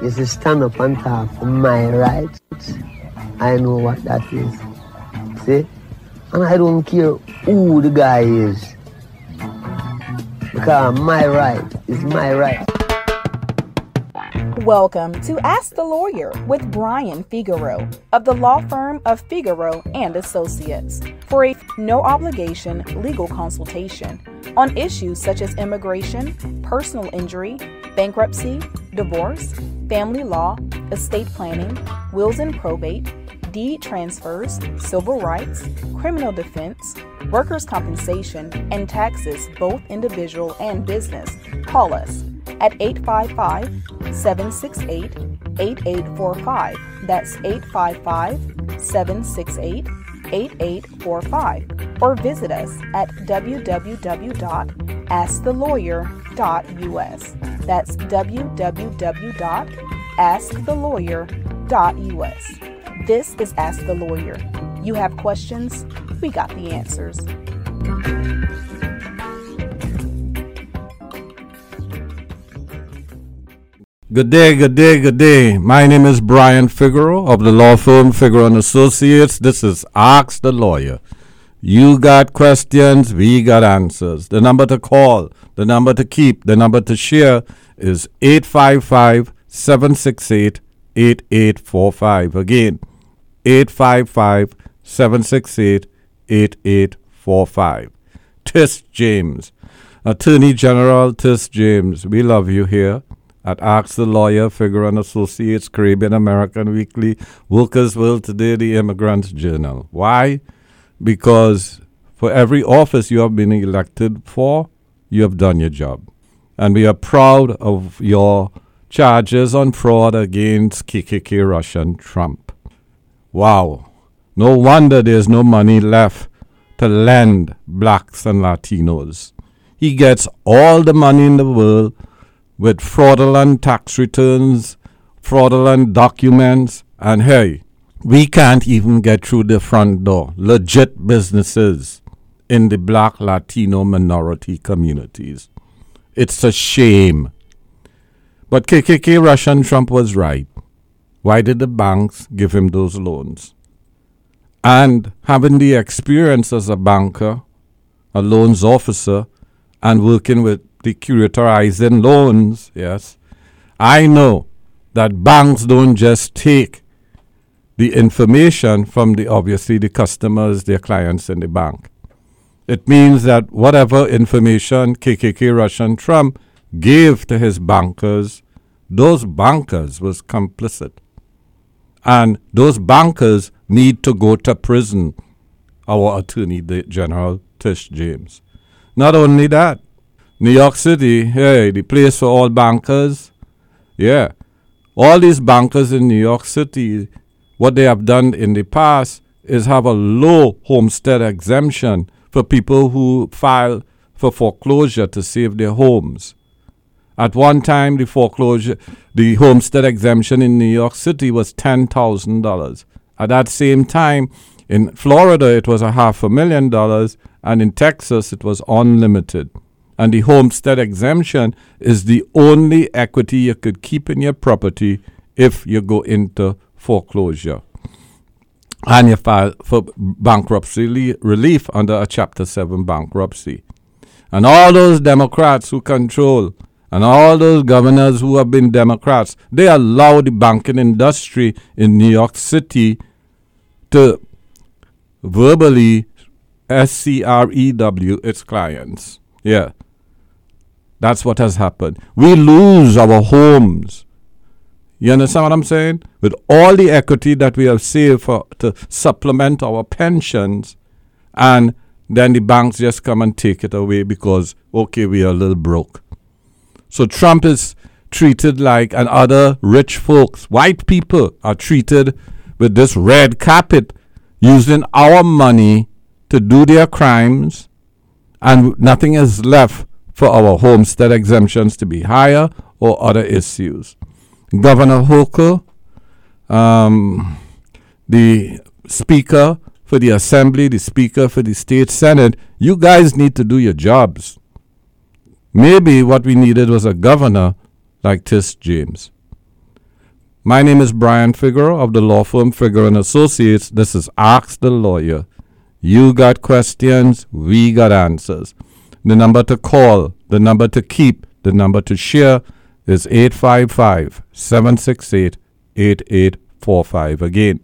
is to stand up and talk for my rights. I know what that is. See? And I don't care who the guy is. Because my right is my right. Welcome to Ask the Lawyer with Brian Figueroa of the law firm of Figueroa and Associates for a no-obligation legal consultation on issues such as immigration, personal injury, bankruptcy, divorce, family law, estate planning, wills and probate, deed transfers, civil rights, criminal defense, workers' compensation, and taxes, both individual and business. Call us at 855-768-8845. That's 855-768-8845. Or visit us at www.askthelawyer.us. That's www.askthelawyer.us. This is Ask the Lawyer. You have questions, we got the answers. Good day, good day, good day. My name is Brian Figueroa of the law firm Figueroa and Associates. This is Ask the Lawyer. You got questions, we got answers. The number to call, the number to keep, the number to share is 855-768-8845. Again, 855-768-8845. Tis James, Attorney General Tis James, we love you here at Ask the Lawyer, Figueroa and Associates, Caribbean American Weekly, Workers' World Today, the Immigrant Journal. Why? Because for every office you have been elected for, you have done your job. And we are proud of your charges on fraud against KKK Russian Trump. Wow. No wonder there's no money left to lend blacks and Latinos. He gets all the money in the world with fraudulent tax returns, fraudulent documents, and hey, we can't even get through the front door. Legit businesses in the black Latino minority communities. It's a shame. But KKK Russian Trump was right. Why did the banks give him those loans? And having the experience as a banker, a loans officer, and working with the curatorizing loans, yes, I know that banks don't just take the information from the customers, their clients in the bank. It means that whatever information KKK Russian Trump gave to his bankers, those bankers was complicit. And those bankers need to go to prison, our Attorney General Tish James. Not only that, New York City, hey, the place for all bankers. Yeah, all these bankers in New York City, what they have done in the past is have a low homestead exemption for people who file for foreclosure to save their homes. At one time, the homestead exemption in New York City was $10,000. At that same time, in Florida, it was $500,000, and in Texas, it was unlimited. And the homestead exemption is the only equity you could keep in your property if you go into foreclosure. And you file for bankruptcy relief under a Chapter 7 bankruptcy. And all those Democrats who control, and all those governors who have been Democrats, they allow the banking industry in New York City to verbally SCREW its clients. Yeah. That's what has happened. We lose our homes. You understand what I'm saying? With all the equity that we have saved to supplement our pensions, and then the banks just come and take it away because, okay, we are a little broke. So Trump is treated like, and other rich folks, white people are treated with this red carpet, using our money to do their crimes, and nothing is left for our homestead exemptions to be higher or other issues. Governor Hochul, the Speaker for the Assembly, the Speaker for the State Senate, you guys need to do your jobs. Maybe what we needed was a governor like Tish James. My name is Brian Figueroa of the law firm Figueroa and Associates. This is Ask the Lawyer. You got questions, we got answers. The number to call, the number to keep, the number to share is 855-768-8845. Again,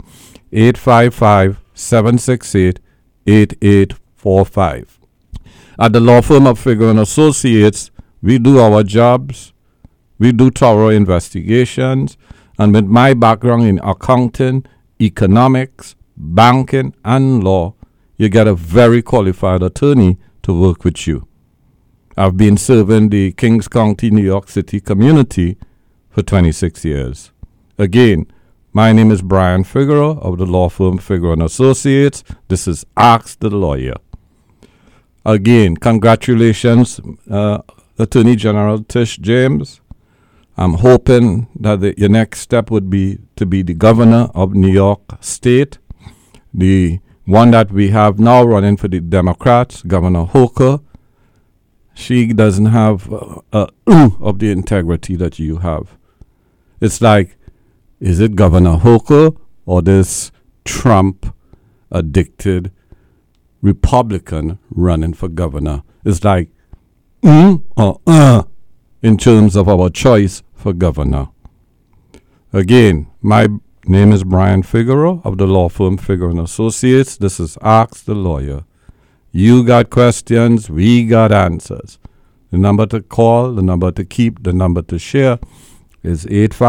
855-768-8845. At the law firm of Figueroa and Associates, we do our jobs. We do thorough investigations. And with my background in accounting, economics, banking, and law, you get a very qualified attorney to work with you. I've been serving the Kings County, New York City community for 26 years. Again, my name is Brian Figueroa of the law firm Figueroa and Associates. This is Ask the Lawyer. Again, congratulations, Attorney General Tish James. I'm hoping that your next step would be to be the governor of New York State. The one that we have now running for the Democrats, Governor Hochul, she doesn't have of the integrity that you have. It's like, is it Governor Hochul or this Trump-addicted Republican running for governor? It's like, or in terms of our choice for governor. Again, my name is Brian Figueroa of the law firm Figueroa and Associates. This is Ask the Lawyer. You got questions, we got answers. The number to call, the number to keep, the number to share is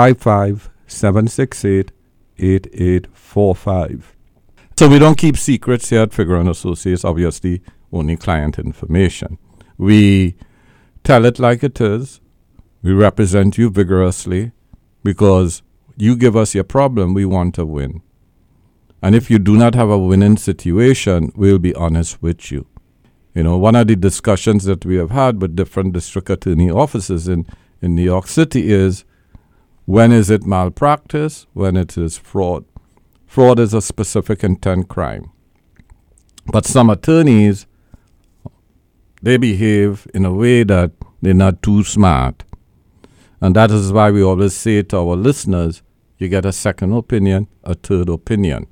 855-768-8845. So we don't keep secrets here at Figueroa and Associates, obviously, only client information. We tell it like it is. We represent you vigorously because you give us your problem, we want to win. And if you do not have a winning situation, we'll be honest with you. You know, one of the discussions that we have had with different district attorney offices in New York City is, when is it malpractice? When it is fraud. Fraud is a specific intent crime. But some attorneys, they behave in a way that they're not too smart. And that is why we always say to our listeners, you get a second opinion, a third opinion.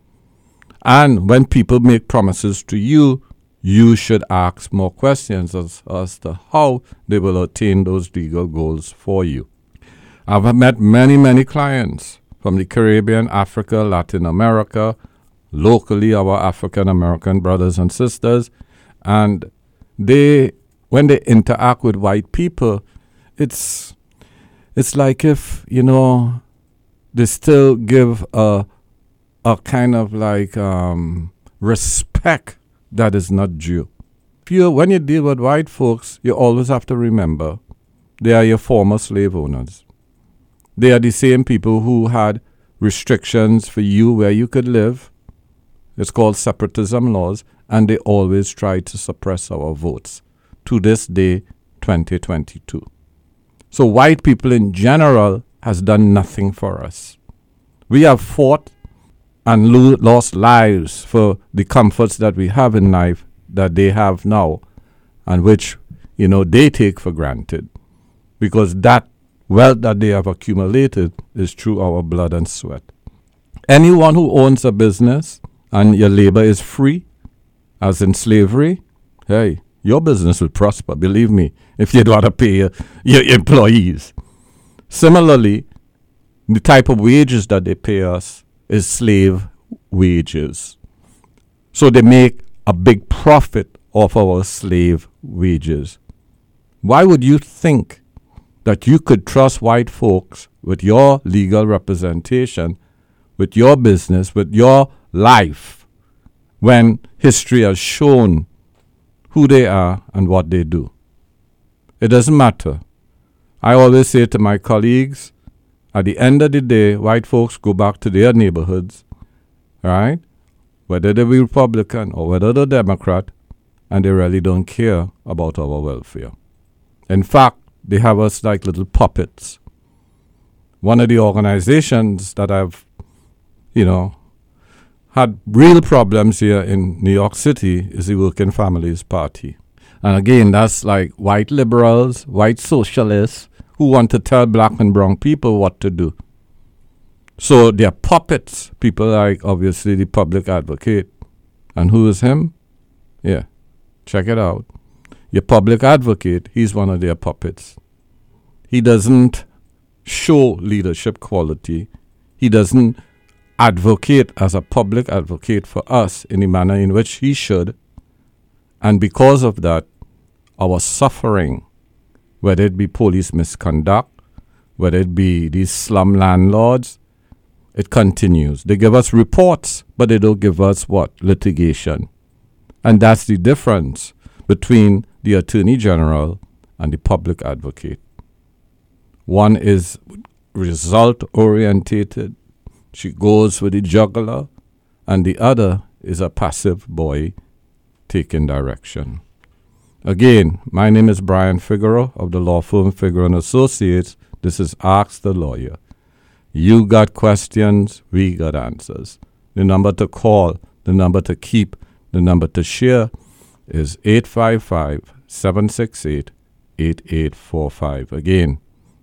And when people make promises to you, you should ask more questions as to how they will attain those legal goals for you. I've met many, many clients from the Caribbean, Africa, Latin America, locally our African American brothers and sisters, and when they interact with white people, it's like if, you know, they still give a kind of like respect that is not due. When you deal with white folks, you always have to remember they are your former slave owners. They are the same people who had restrictions for you where you could live. It's called separatism laws, and they always try to suppress our votes. To this day, 2022. So white people in general has done nothing for us. We have fought and lost lives for the comforts that we have in life that they have now, and which, you know, they take for granted, because that wealth that they have accumulated is through our blood and sweat. Anyone who owns a business and your labor is free, as in slavery, hey, your business will prosper, believe me, if you don't have to pay your employees. Similarly, the type of wages that they pay us is slave wages. So they make a big profit off our slave wages. Why would you think that you could trust white folks with your legal representation, with your business, with your life, when history has shown who they are and what they do? It doesn't matter. I always say to my colleagues, at the end of the day, white folks go back to their neighborhoods, right? Whether they're Republican or whether they're Democrat, and they really don't care about our welfare. In fact, they have us like little puppets. One of the organizations that I've, had real problems here in New York City is the Working Families Party. And again, that's like white liberals, white socialists who want to tell black and brown people what to do. So they're puppets. People like, obviously, the public advocate. And who is him? Yeah, check it out. Your public advocate, he's one of their puppets. He doesn't show leadership quality. He doesn't advocate as a public advocate for us in the manner in which he should. And because of that, our suffering, whether it be police misconduct, whether it be these slum landlords, it continues. They give us reports, but they don't give us what? Litigation. And that's the difference between the Attorney General and the public advocate. One is result-orientated. She goes with the jugular. And the other is a passive boy taking direction. Again, my name is Brian Figueroa of the law firm Figueroa & Associates. This is Ask the Lawyer. You got questions, we got answers. The number to call, the number to keep, the number to share is 855-768-8845. Again,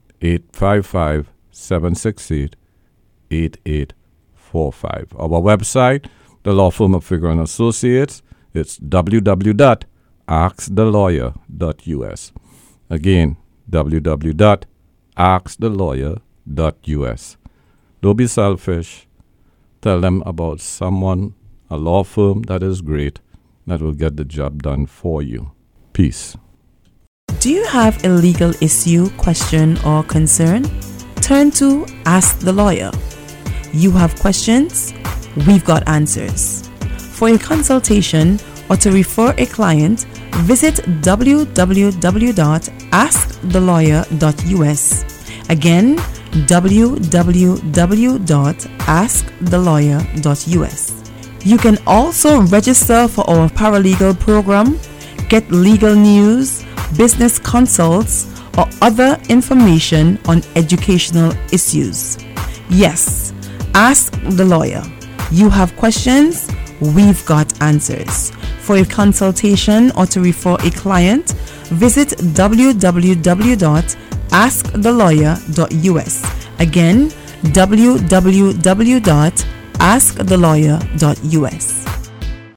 855-768-8845. Our website, the law firm of Figueroa & Associates, it's www.askthelawyer.us. Again, www.askthelawyer.us. Don't be selfish. Tell them about someone, a law firm that is great, that will get the job done for you. Peace. Do you have a legal issue, question, or concern? Turn to Ask the Lawyer. You have questions? We've got answers. For a consultation or to refer a client, visit www.askthelawyer.us. Again, www.askthelawyer.us. You can also register for our paralegal program, get legal news, business consults, or other information on educational issues. Yes, Ask the Lawyer. You have questions? We've got answers. For a consultation or to refer a client, visit www.askthelawyer.us. Again, www.askthelawyer.us.